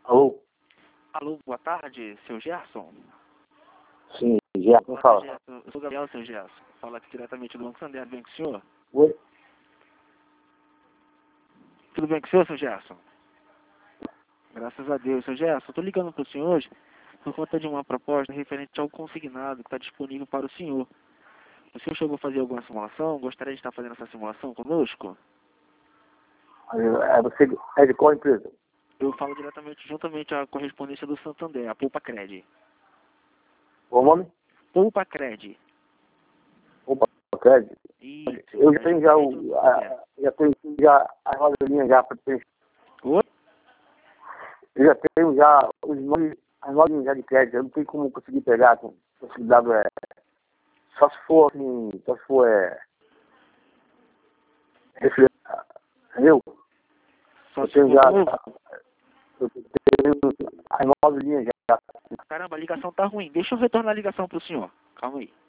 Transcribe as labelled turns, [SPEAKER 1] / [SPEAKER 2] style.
[SPEAKER 1] Alô?
[SPEAKER 2] Alô, boa tarde, seu Gerson.
[SPEAKER 1] Sim, Gerson,
[SPEAKER 2] Boa
[SPEAKER 1] fala.
[SPEAKER 2] tarde, Gerson. Eu sou o Gabriel, seu Gerson. Fala aqui diretamente do Banco Santander. Tudo bem com o senhor?
[SPEAKER 1] Oi?
[SPEAKER 2] Tudo bem com o senhor, seu Gerson? Graças a Deus, seu Gerson. Estou ligando para o senhor hoje por conta de uma proposta referente ao consignado que está disponível para o senhor. O senhor chegou a fazer alguma simulação? Gostaria de estar fazendo essa simulação conosco?
[SPEAKER 1] Você é de qual empresa?
[SPEAKER 2] Eu falo diretamente, juntamente à correspondência do Santander, a Poupa Cred.
[SPEAKER 1] Qual o nome?
[SPEAKER 2] Poupa Cred.
[SPEAKER 1] Opa, crédito.
[SPEAKER 2] Isso.
[SPEAKER 1] Eu já tenho já as rodelinhas já para preencher.
[SPEAKER 2] Oi?
[SPEAKER 1] Eu já tenho já as notas já de crédito. Eu não tenho como conseguir pegar com possibilidade, só se for assim, entendeu?
[SPEAKER 2] Só
[SPEAKER 1] Eu
[SPEAKER 2] se
[SPEAKER 1] tenho
[SPEAKER 2] for
[SPEAKER 1] já,
[SPEAKER 2] novo?
[SPEAKER 1] eu tenho as 9 linhas já.
[SPEAKER 2] Caramba, a ligação tá ruim. Deixa eu retornar a ligação pro senhor. Calma aí.